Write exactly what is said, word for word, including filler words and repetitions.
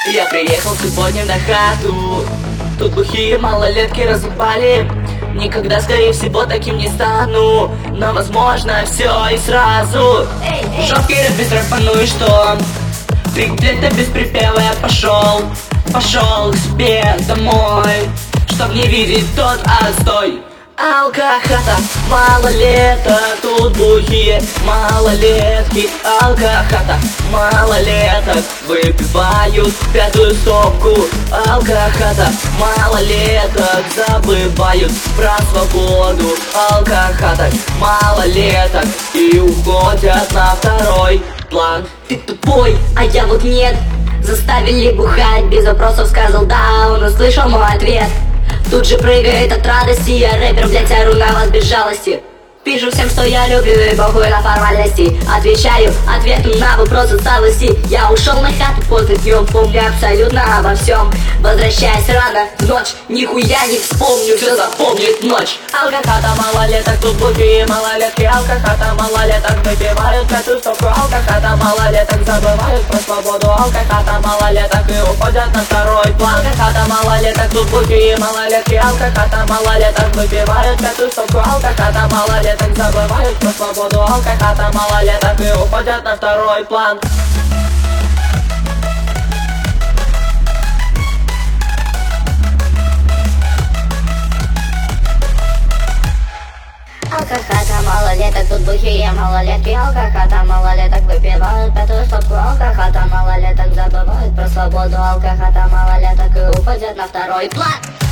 Я приехал сегодня на хату. Тут бухие малолетки разъебали. Никогда, скорее всего, таким не стану. Но возможно все и сразу. Жёсткий рэп без рэпа, ну и что? Три куплета без припева я пошел. Пошел к себе домой, чтоб не видеть тот отстой. Алкохата, малолеток, тут бухие малолетки. Алкохата, малолеток, выпивают пятую стопку. Алкохата, малолеток, забывают про свободу. Алкохата, малолеток, и уходят на второй план. Ты тупой, а я вот нет. Заставили бухать, без вопросов сказал да, он услышал мой ответ. Тут же прыгает от радости, я рэпер, блять, ору на вас без жалости. Пишу всем, что я люблю и похуй на формальности. Отвечаю ответом на вопрос усталости. Я ушел на хату поздно днем, помню абсолютно обо всем. Возвращаясь рано в ночь, нихуя не вспомню, все запомнит ночь. Алкохата, малолеток, тут бухие малолетки. Алкохата, малолеток, выпивают пятую стопку. Алкохата, малолеток, забывают про свободу. Алкохата, малолеток, и уходят на второй план. Алкохата, малолеток, тут бухие малолетки. Алкохата, малолеток, выпивают пятую стопку. Алкохата, малолеток, так забывают про свободу. Алкохата, малолеток, и уходят на второй план. Алкохата, малолеток, тут бухие малолетки. Алкохата, малолеток, выпивают пятую стопку. Алкохата, малолеток, забывают про свободу. Алкохата, малолеток, и уходят на второй план.